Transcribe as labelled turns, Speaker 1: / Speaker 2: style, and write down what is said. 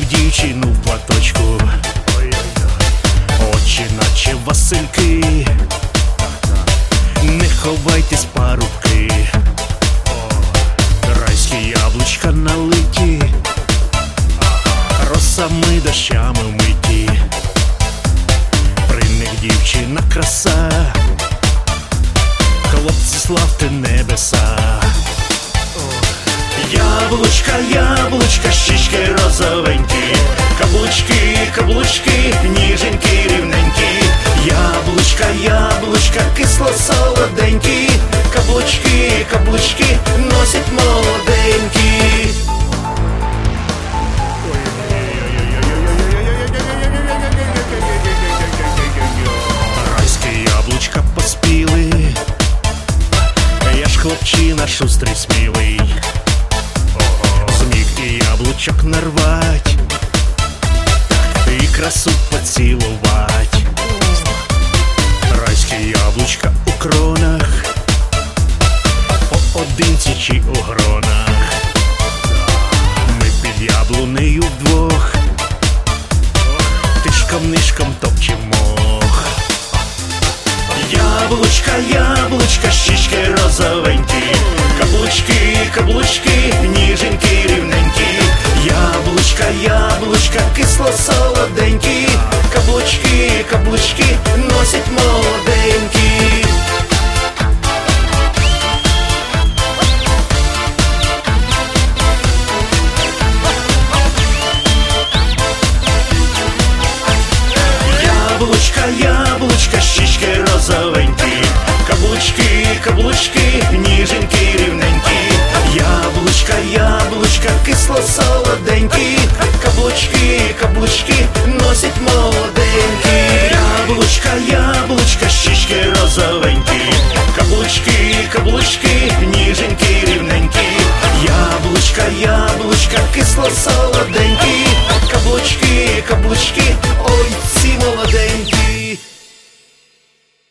Speaker 1: дівчину в платочку, очі наче Васильки, не ховайтесь, парубки, райські яблучка налиті, росами дощами вмиті, при них дівчина краса, хлопці, славте небеса. Яблучка, яблучка, щічки розовенькі, каблучки, каблучки, ніженькі, рівненькі. Яблучка, яблучка, кисло-солоденькі, каблучки, каблучки, носять молоденькі. Райські яблучка поспіли, я ж хлопчина шустрий, смілий, зміг і яблучок нарвать, і красу поцілувать. Райські яблучка у кронах, поодинці чи у гронах, ми під яблунею вдвох, тишком-нишком топчемо. Яблучка, яблучка, щічки розовенькі, каблучки, каблучки, ніженькі, рівненькі. Яблучка, яблучка, кисло-солоденькі, каблучки, каблучки, носять молоденькі. Яблучка, яблучка, щічки розовенькі, каблучки, каблучки, ніженькі, рівненькі. Яблучка, яблучка, кисло-солоденькі, каблучки, каблучки, носять молоденькі. Яблучка, яблучка, щічки розовенькі.